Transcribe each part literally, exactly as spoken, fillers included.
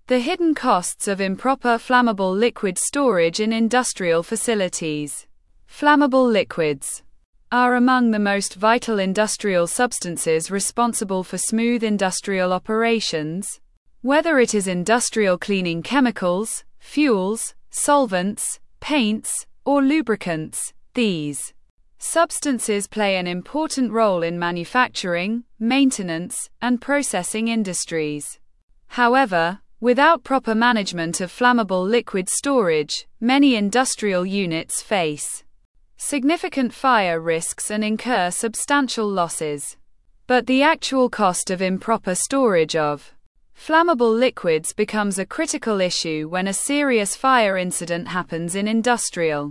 The hidden costs of improper flammable liquid storage in industrial facilities. Flammable liquids are among the most vital industrial substances responsible for smooth industrial operations. Whether it is industrial cleaning chemicals, fuels, solvents, paints, or lubricants, these substances play an important role in manufacturing, maintenance, and processing industries. However, without proper management of flammable liquid storage, many industrial units face significant fire risks and incur substantial losses. But the actual cost of improper storage of flammable liquids becomes a critical issue when a serious fire incident happens in industrial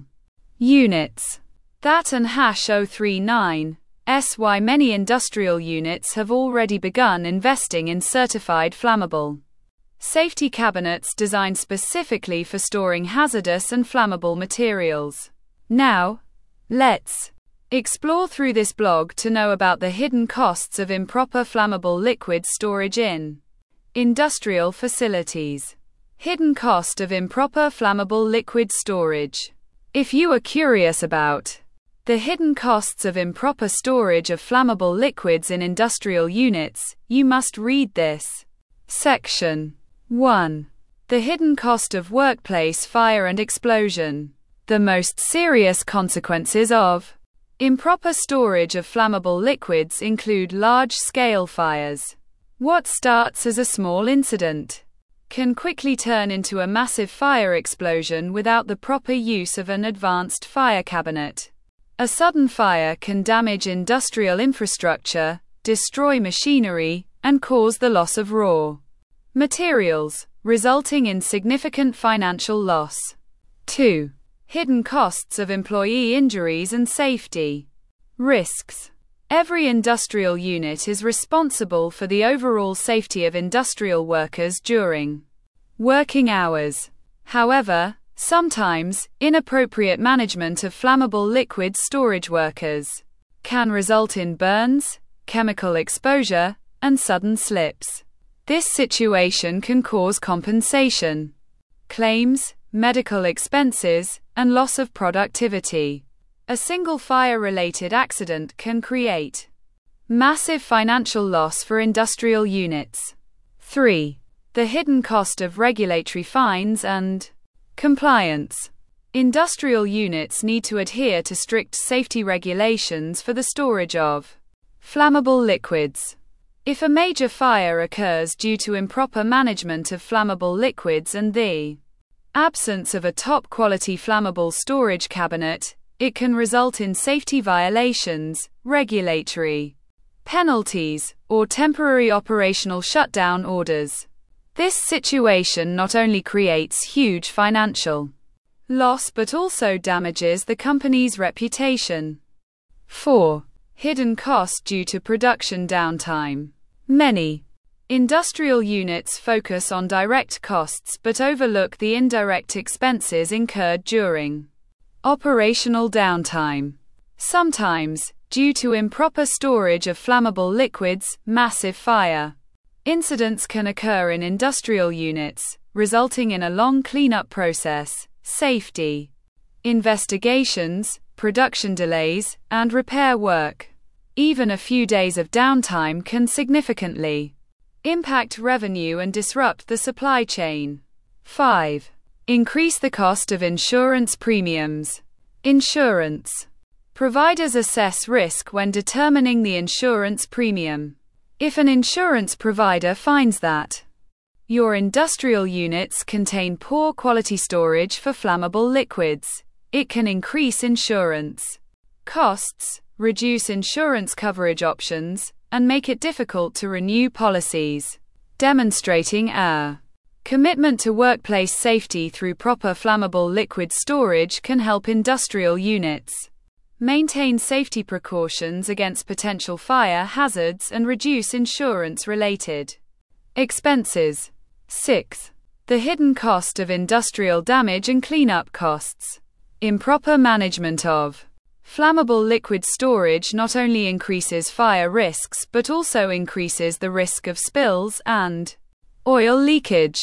units. That and hash zero three nine S why many industrial units have already begun investing in certified flammable safety cabinets designed specifically for storing hazardous and flammable materials. Now, let's explore through this blog to know about the hidden costs of improper flammable liquid storage in industrial facilities. Hidden cost of improper flammable liquid storage. If you are curious about the hidden costs of improper storage of flammable liquids in industrial units, you must read this section. one. The hidden cost of workplace fire and explosion. The most serious consequences of improper storage of flammable liquids include large-scale fires. What starts as a small incident can quickly turn into a massive fire explosion without the proper use of an advanced fire cabinet. A sudden fire can damage industrial infrastructure, destroy machinery, and cause the loss of raw materials, resulting in significant financial loss. two. Hidden costs of employee injuries and safety risks. Every industrial unit is responsible for the overall safety of industrial workers during working hours. However, sometimes, inappropriate management of flammable liquid storage workers can result in burns, chemical exposure, and sudden slips. This situation can cause compensation claims, medical expenses, and loss of productivity. A single fire-related accident can create massive financial loss for industrial units. three. The hidden cost of regulatory fines and compliance. Industrial units need to adhere to strict safety regulations for the storage of flammable liquids. If a major fire occurs due to improper management of flammable liquids and the absence of a top-quality flammable storage cabinet, it can result in safety violations, regulatory penalties, or temporary operational shutdown orders. This situation not only creates huge financial loss but also damages the company's reputation. four. Hidden cost due to production downtime. Many industrial units focus on direct costs but overlook the indirect expenses incurred during operational downtime. Sometimes, due to improper storage of flammable liquids, massive fire incidents can occur in industrial units, resulting in a long cleanup process, safety investigations, production delays, and repair work. Even a few days of downtime can significantly impact revenue and disrupt the supply chain. five. Increase the cost of insurance premiums. Insurance providers assess risk when determining the insurance premium. If an insurance provider finds that your industrial units contain poor quality storage for flammable liquids, it can increase insurance costs, reduce insurance coverage options, and make it difficult to renew policies. Demonstrating a commitment to workplace safety through proper flammable liquid storage can help industrial units maintain safety precautions against potential fire hazards and reduce insurance-related expenses. six. The hidden cost of industrial damage and cleanup costs. Improper management of flammable liquid storage not only increases fire risks but also increases the risk of spills and oil leakage.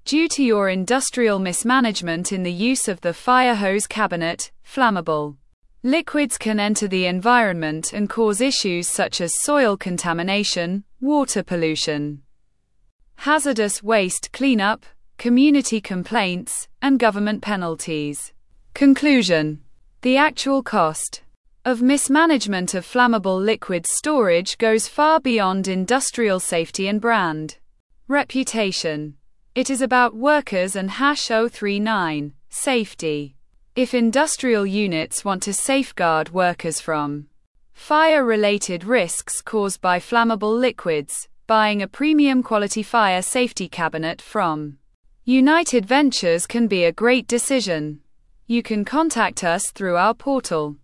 due to your industrial mismanagement in the use of the fire hose cabinet. Flammable liquids can enter the environment and cause issues such as soil contamination, water pollution, hazardous waste cleanup, community complaints, and government penalties. Conclusion: the actual cost of mismanagement of flammable liquid storage goes far beyond industrial safety and brand reputation. It is about workers and zero three nine safety. If industrial units want to safeguard workers from fire-related risks caused by flammable liquids, buying a premium quality fire safety cabinet from United Ventures can be a great decision. You can contact us through our portal,